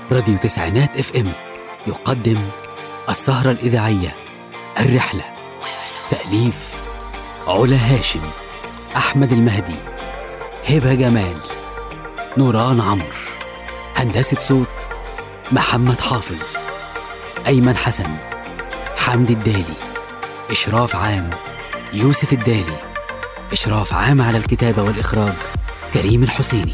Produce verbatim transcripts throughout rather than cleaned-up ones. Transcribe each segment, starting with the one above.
راديو تسعينات اف ام يقدم السهرة الإذاعية الرحلة. تأليف علا هاشم، أحمد المهدي، هبة جمال، نوران عمرو. هندسة صوت محمد حافظ، أيمن حسن، حمد الدالي. إشراف عام يوسف الدالي. إشراف عام على الكتابة والإخراج كريم الحسيني.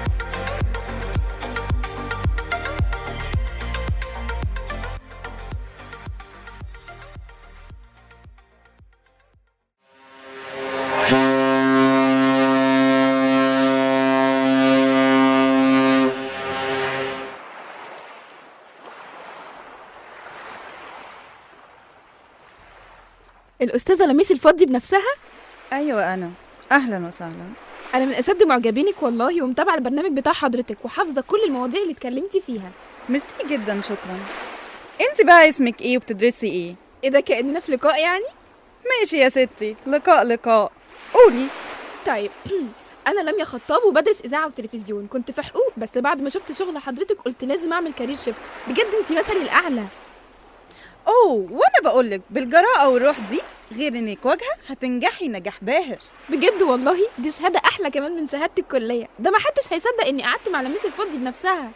الأستاذة لميس الفضي بنفسها؟ أيوة أنا. أهلا وسهلا. أنا من أشد معجبينك والله، ومتابعة البرنامج بتاع حضرتك وحافظة كل المواضيع اللي اتكلمتي فيها. ميرسي جدا، شكرا. أنت بقى اسمك إيه وبتدرسي إيه؟ إيه ده، كأننا في لقاء يعني؟ ماشي يا ستي، لقاء لقاء. قولي. طيب أنا لميا خطاب وبدرس إذاعة وتلفزيون. كنت في حقوق، بس بعد ما شفت شغل حضرتك قلت لازم أعمل كارير شيفت. بجد أنت مثلي الأعلى. أوه، وأنا بقولك بالجراءة والروح دي، غير إنك واجهة هتنجحي نجاح باهر. بجد والله، دي شهادة أحلى كمان من شهادة الكلية. ده ما حدش هيصدق إني قعدت مع لميس الفضي بنفسها.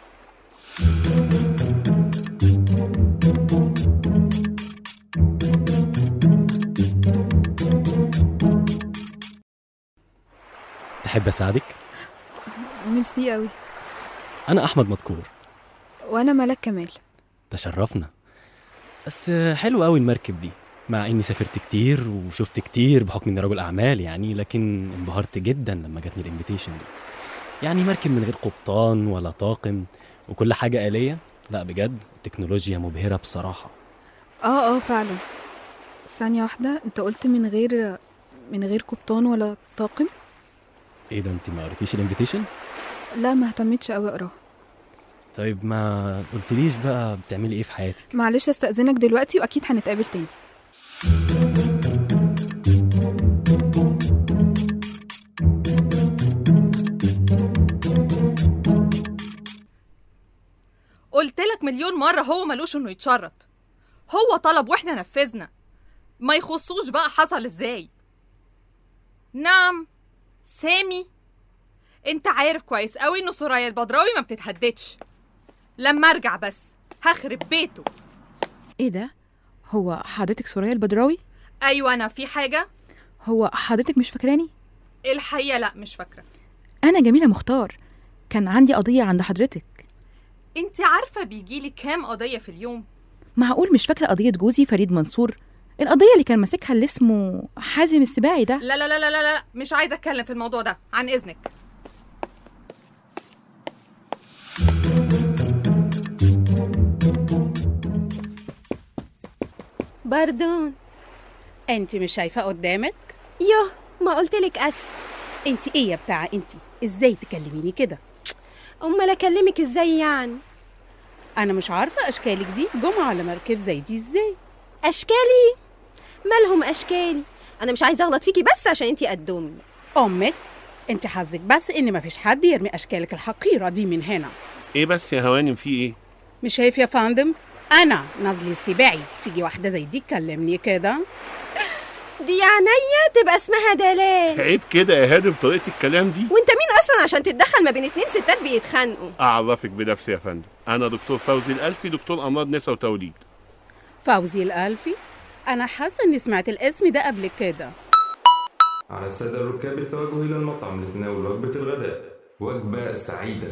تحب أساعدك؟ ميرسي قوي. أنا أحمد مذكور. وأنا ملك كمال. تشرفنا. بس حلو قوي المركب دي، مع إني سافرت كتير وشفت كتير بحكم إني رجل أعمال يعني، لكن انبهرت جدا لما جاتني الانفيتيشن دي. يعني مركب من غير قبطان ولا طاقم وكل حاجة آلية. لا بجد التكنولوجيا مبهرة بصراحة. اه اه فعلا. ثانية واحدة، انت قلت من غير من غير قبطان ولا طاقم؟ ايه ده، انت ما قريتيش الانفيتيشن؟ لا، ما اهتمتش قوي اقراها. طيب ما قلتليش بقى بتعملي ايه في حياتك؟ معلش استأذنك دلوقتي، واكيد هنتقابل تاني. قلت لك مليون مرة هو ملوش انه يتشرط. هو طلب واحنا نفذنا، ما يخصوش بقى حصل ازاي. نعم سامي، انت عارف كويس قوي انه سرايا البدراوي ما بتتهددش. لما ارجع بس هخرب بيته. ايه ده، هو حضرتك سرايا البدراوي؟ ايوه انا. في حاجة؟ هو حضرتك مش فاكراني؟ الحقيقة لا، مش فاكرة. انا جميلة مختار، كان عندي قضية عند حضرتك. انت عارفة بيجيلي كام قضية في اليوم؟ معقول مش فاكرة قضية جوزي فريد منصور؟ القضية اللي كان ماسكها اللي اسمه حازم السباعي ده. لا لا لا لا لا لا، مش عايزة اتكلم في الموضوع ده، عن اذنك. باردون، انت مش شايفه قدامك؟ يوه ما قلتلك اسف. انت ايه يا بتاعه انت؟ ازاي تكلميني كده؟ امال اكلمك ازاي يعني؟ انا مش عارفه اشكالك دي جمعه على مركب زي دي ازاي؟ اشكالي؟ مالهم اشكالي؟ انا مش عايزه اغلط فيكي بس عشان انتي قد امي. امك؟ انت حظك بس ان مفيش حد يرمي اشكالك الحقيره دي من هنا. ايه بس يا هوانم، في ايه؟ مش شايف يا فندم؟ انا نازلي السباعي، تيجي واحده زي دي تكلمني كده؟ دي عينيا تبقى اسمها دلال. عيب كده يا هادم طريقه الكلام دي. وانت مين اصلا عشان تتدخل ما بين اتنين ستات بيتخانقوا؟ اعرفك بنفسي يا فندم، انا دكتور فوزي الالفي، دكتور امراض نساء وتوليد. فوزي الالفي؟ انا حاسه اني سمعت الاسم ده قبل كده. على الساده الركاب التوجه الى المطعم لتناول وجبه الغداء، وجبه سعيده.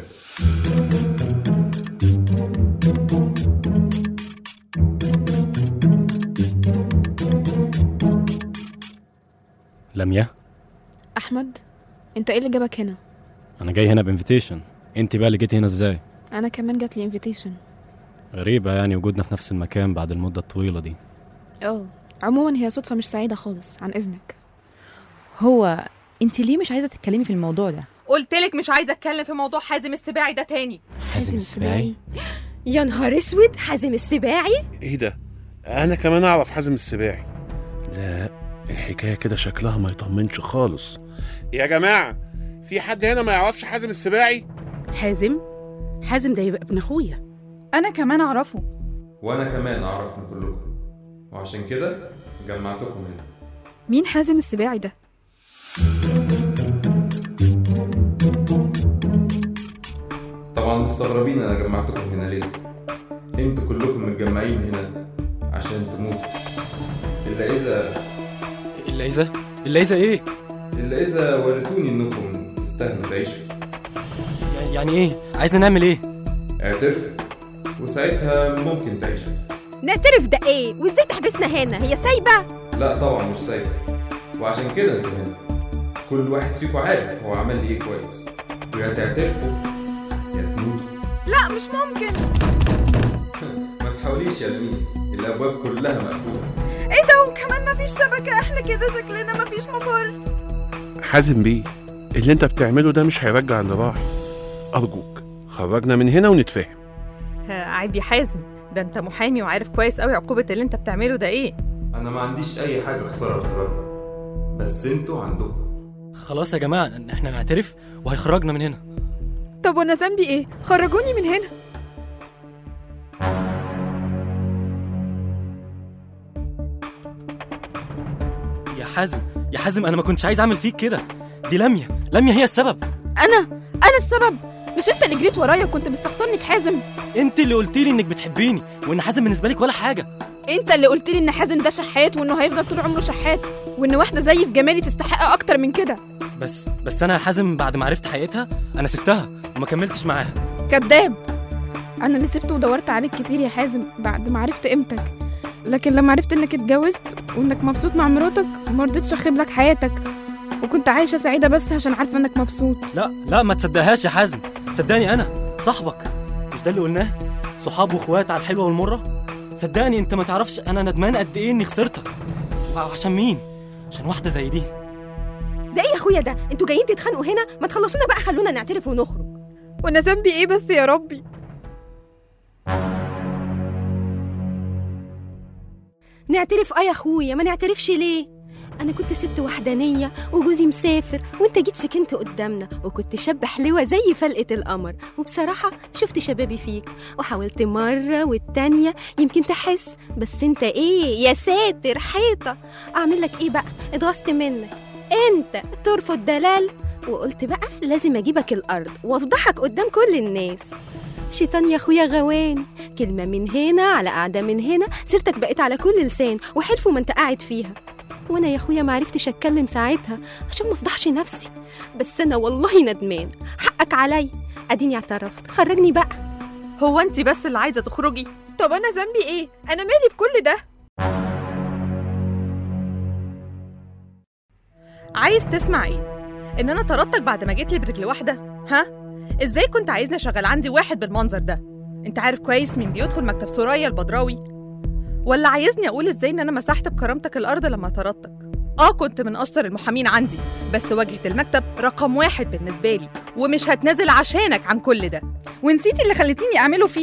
لميا؟ أحمد، أنت إيه اللي جابك هنا؟ أنا جاي هنا بانفيتيشن، أنت بقى اللي جيتي هنا إزاي؟ أنا كمان جات لي انفيتيشن. غريبة يعني وجودنا في نفس المكان بعد المدة الطويلة دي. أوه، عموما هي صدفة مش سعيدة خالص، عن إذنك. هو أنت ليه مش عايزة تتكلمي في الموضوع ده؟ قلتلك مش عايزة اتكلم في موضوع حازم السباعي ده تاني. حازم السباعي؟ يا نهار اسود، حازم السباعي؟ ايه ده، انا كمان اعرف حازم السباعي. لا الحكايه كده شكلها ما يطمنش خالص. يا جماعه، في حد هنا ما يعرفش حازم السباعي؟ حازم؟ حازم ده يبقى ابن اخويا. انا كمان اعرفه. وانا كمان اعرفكم كلكم، وعشان كده جمعتكم هنا. مين حازم السباعي ده؟ طبعا مستغربين انا جمعتكم هنا ليه. انتوا كلكم متجمعين هنا عشان تموتوا، الا اذا الا اذا الا اذا ايه؟ الا اذا وريتوني انكم تستاهلوا تعيشوا. يعني ايه؟ عايزنا نعمل ايه؟ اعترفوا وساعتها ممكن تعيشوا. نعترف ده ايه؟ وازاي تحبسنا هنا؟ هي سايبه؟ لا طبعا مش سايبه، وعشان كده انتوا هنا. كل واحد فيكم عارف هو عمل ايه كويس، ويا تعترفوا يا تموتوا. لا مش ممكن. ما تحاوليش يا لميس، الابواب كلها مقفوله. ايه ده؟ وكمان مفيش شبكه، احنا كده شكلنا مفيش مفر. حازم بيه، اللي انت بتعمله ده مش هيرجع اللي راح. ارجوك خرجنا من هنا ونتفاهم. عيب يا حازم، ده انت محامي وعارف كويس قوي عقوبه اللي انت بتعمله ده ايه. انا ما عنديش اي حاجه اخسرها بسببكم، بس انتوا عندكم. خلاص يا جماعه احنا نعترف وهيخرجنا من هنا. طب وانا ذنبي ايه؟ خرجوني من هنا. يا حازم يا حازم انا ما كنتش عايز اعمل فيك كده. دي لميا لميا هي السبب. انا انا السبب؟ مش انت اللي جريت ورايا وكنت مستخسرني في حازم؟ انت اللي قلتي لي انك بتحبيني وان حازم بالنسبه لك ولا حاجه. انت اللي قلت لي ان حازم ده شحات وانه هيفضل طول عمره شحات، وان واحده زيي في جمالي تستحق اكتر من كده. بس بس انا يا حازم بعد ما عرفت حقيقتها انا سبتها وما كملتش معاها. كذاب. انا اللي سبت ودورت عليك كتير يا حازم بعد ما عرفت قيمتك، لكن لما عرفت انك اتجوزت وانك مبسوط مع مراتك ما رضيتش اخيب لك حياتك، وكنت عايشه سعيده بس عشان عارفه انك مبسوط. لا لا ما تصدقهاش يا حازم، صدقني انا صاحبك، مش ده اللي قلناه؟ صحاب واخوات على الحلوه والمره. صدقني انت ما تعرفش انا ندمان قد ايه اني خسرتك. وعشان مين؟ عشان واحده زي دي. ده ايه يا اخويا ده؟ انتوا جايين تتخانقوا هنا؟ ما تخلصونا بقى، خلونا نعترف ونخرج. وانا ذنبي ايه بس يا ربي؟ نعترف اه يا اخويا، ما نعترفش ليه؟ انا كنت ست وحدانيه وجوزي مسافر، وانت جيت سكنت قدامنا، وكنت شاب حلوه زي فلقه القمر، وبصراحه شفت شبابي فيك، وحاولت مره والتانيه يمكن تحس، بس انت ايه يا ساتر حيطه. اعمل لك ايه بقى؟ اتغصت منك انت ترفض دلال، وقلت بقى لازم اجيبك الارض وافضحك قدام كل الناس. شيطان يا اخويا غواني، كلمه من هنا على قاعده من هنا، سيرتك بقت على كل لسان، وحلفوا ما انت قاعد فيها. وانا يا اخويا ما عرفتش اتكلم ساعتها عشان ما افضحش نفسي، بس انا والله ندمان، حقك علي، اديني اعترفت، خرجني بقى. هو انت بس اللي عايزه تخرجي؟ طب انا ذنبي ايه؟ انا مالي بكل ده؟ عايز تسمع ايه؟ ان انا طردتك بعد ما جيت لي برجل واحده؟ ها؟ ازاي كنت عايزني اشغل عندي واحد بالمنظر ده؟ انت عارف كويس مين بيدخل مكتب سوريا البدراوي؟ ولا عايزني اقول ازاي ان انا مسحت بكرامتك الارض لما طردتك؟ اه كنت من اشطر المحامين عندي، بس واجهة المكتب رقم واحد بالنسبه لي، ومش هتنازل عشانك عن كل ده. ونسيتي اللي خليتيني اعمله فيه؟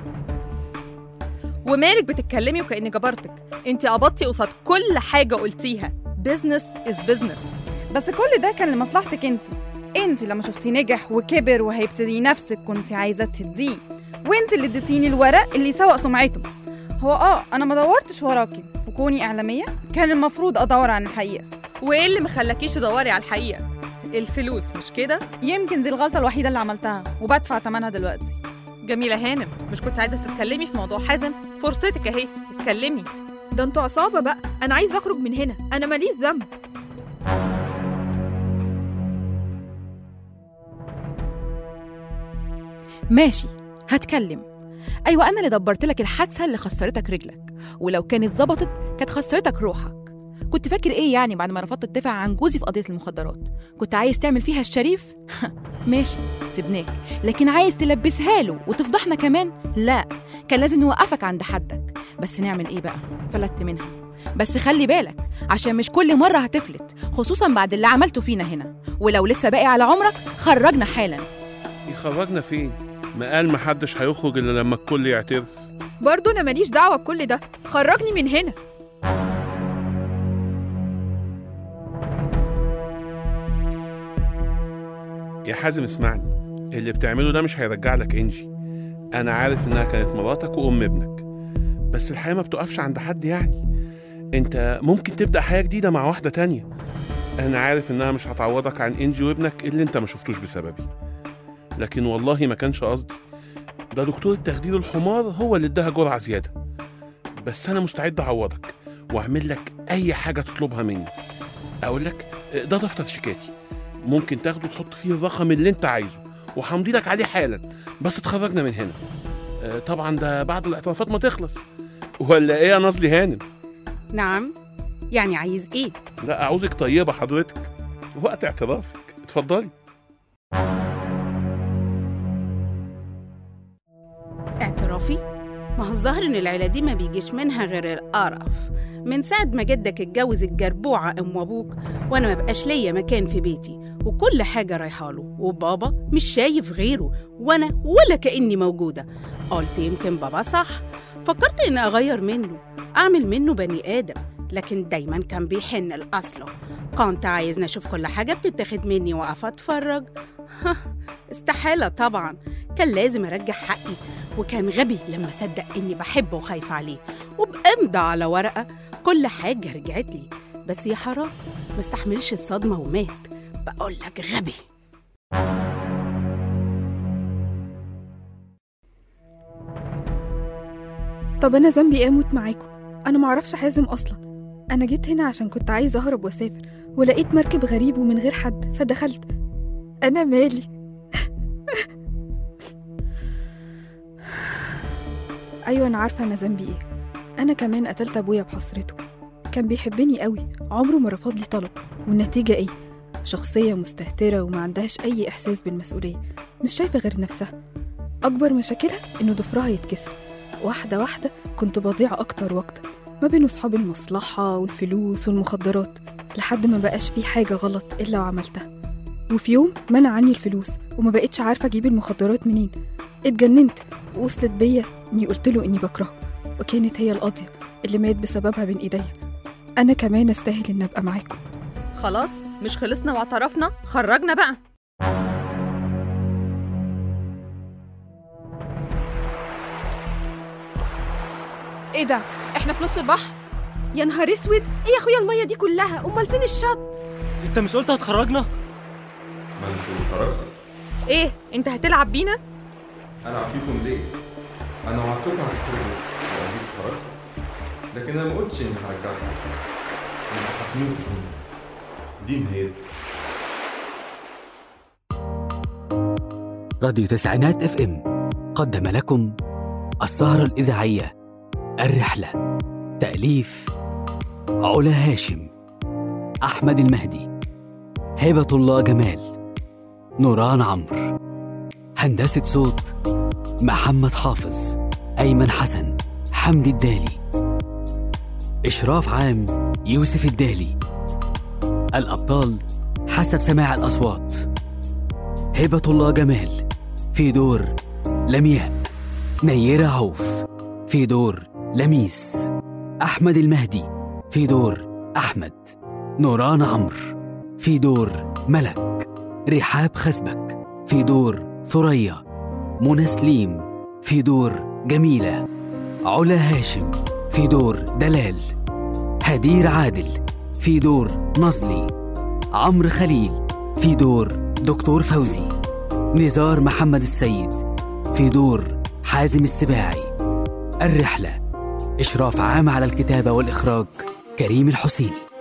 ومالك بتتكلمي وكأني جبرتك؟ انت قبضتي قصاد كل حاجه قلتيها. بيزنس از بيزنس. بس كل ده كان لمصلحتك انت. انت لما شفتي نجح وكبر وهيبتدي نفسك كنت عايزه تديه، وانت اللي اديتيني الورق اللي يسوق سمعته. هو اه انا ما دورتش وراكي، وكوني اعلاميه كان المفروض ادور عن الحقيقه. وايه اللي مخلكيش تدوري على الحقيقه؟ الفلوس مش كده؟ يمكن دي الغلطه الوحيده اللي عملتها وبدفع ثمنها دلوقتي. جميله هانم، مش كنت عايزه تتكلمي في موضوع حازم؟ فرصتك اهي، اتكلمي. ده انتوا عصابه بقى، انا عايزه اخرج من هنا، انا ماليش ذنب. ماشي هتكلم. ايوه انا اللي دبرت لك الحادثه اللي خسرتك رجلك، ولو كانت ظبطت كانت خسرتك روحك. كنت فاكر ايه يعني بعد ما رفضت تدافع عن جوزي في قضيه المخدرات؟ كنت عايز تعمل فيها الشريف؟ ماشي سيبناك، لكن عايز تلبسها له وتفضحنا كمان؟ لا، كان لازم نوقفك عند حدك. بس نعمل ايه بقى؟ فلت منها. بس خلي بالك عشان مش كل مره هتفلت، خصوصا بعد اللي عملته فينا هنا، ولو لسه باقي على عمرك خرجنا حالا. يخرجنا فين؟ ما قال محدش هيخرج الا لما الكل يعترف. برضو انا ماليش دعوه بكل ده، خرجني من هنا. يا حازم اسمعني، اللي بتعمله ده مش هيرجع لك انجي. أنا عارف إنها كانت مراتك وأم ابنك، بس الحياة ما بتقفش عند حد يعني. أنت ممكن تبدأ حياة جديدة مع واحدة تانية. أنا عارف إنها مش هتعوضك عن إنجي وابنك اللي أنت ما شفتوش بسببي، لكن والله ما كانش قصدي. ده دكتور التخدير الحمار هو اللي اداها جرعة زيادة. بس أنا مستعد أعوضك وأعمل لك أي حاجة تطلبها مني. أقول لك ده دفتر شيكاتي، ممكن تاخده تحط فيه الرقم اللي أنت عايزه وهمضي لك عليه حالا، بس تخرجنا من هنا. طبعا ده بعد الاعترافات ما تخلص، ولا إيه يا نازلي هانم؟ نعم، يعني عايز إيه؟ لا أعوزك طيبة حضرتك، وقت اعترافك. اتفضلي. اعترافي؟ ما هو الظاهر إن العيلة دي ما بيجيش منها غير القرف. من ساعة ما جدك اتجوز الجربوعة أم وأبوك وأنا ما بقاش ليا مكان في بيتي، وكل حاجة رايحة له، وبابا مش شايف غيره، وأنا ولا كأني موجودة. قلت يمكن بابا صح، فكرت إن أغير منه، أعمل منه بني آدم، لكن دايما كان بيحن لأصله. كنت عايزني أشوف كل حاجة بتتاخد مني وأقف أتفرج. استحالة طبعا، كان لازم أرجع حقي، وكان غبي لما صدق إني بحبه وخايفة عليه، وبأمضى على ورقة كل حاجة رجعت لي. بس يا حرام ما استحملش الصدمة ومات. بقول لك غبي. طب أنا ذنبي إيه أموت معاكم؟ أنا معرفش حازم أصلا. أنا جيت هنا عشان كنت عايزة أهرب وأسافر، ولقيت مركب غريب ومن غير حد فدخلت. أنا مالي؟ أيوة أنا عارفة أنا ذنبي إيه. أنا كمان قتلت أبويا بحسرته، كان بيحبني قوي، عمره ما رفض لي طلب، والنتيجة إيه؟ شخصية مستهترة وما عندهاش أي إحساس بالمسؤولية، مش شايفة غير نفسها. أكبر مشاكلها إنه ضفرها يتكسر. واحدة واحدة كنت بضيع أكتر وأكتر ما بين أصحاب المصلحة والفلوس والمخدرات، لحد ما بقاش في حاجة غلط إلا وعملتها. وفي يوم منع عني الفلوس وما بقتش عارفة أجيب المخدرات منين. اتجننت ووصلت بيا إني قلت له إني بكرهه، وكانت هي القاضية اللي مات بسببها بين إيديا. أنا كمان أستاهل إن أبقى معاكم. خلاص مش خلصنا واعترفنا؟ خرجنا بقى. ايه ده؟ احنا في نص البحر؟ يا نهار اسود، ايه يا اخويا الميه دي كلها؟ امال فين الشط؟ انت مش قلت هتخرجنا؟ ما انتوا خرجتوا. ايه انت هتلعب بينا؟ العب بيكم ليه؟ انا وعدتكم هتخرجوا واديكوا خرجتوا، لكن انا ما قلتش اني هرجعكم. انتوا هتموتوا هنا، دي نهايتكم. راديو تسعينات اف ام قدم لكم السهرة الإذاعية الرحلة. تأليف علا هاشم، أحمد المهدي، هبة الله جمال، نوران عمرو. هندسة صوت محمد حافظ، أيمن حسن، حمدي الدالي. إشراف عام يوسف الدالي. الأبطال حسب سماع الأصوات: هبة الله جمال في دور لمياء، نيرة عوف في دور لميس، أحمد المهدي في دور أحمد، نوران عمرو في دور ملك، رحاب خزبك في دور ثريا، منى سليم في دور جميلة، علا هاشم في دور دلال، هدير عادل في دور نزلي، عمرو خليل في دور دكتور فوزي، نزار محمد السيد في دور حازم السباعي. الرحلة إشراف عام على الكتابة والإخراج كريم الحسيني.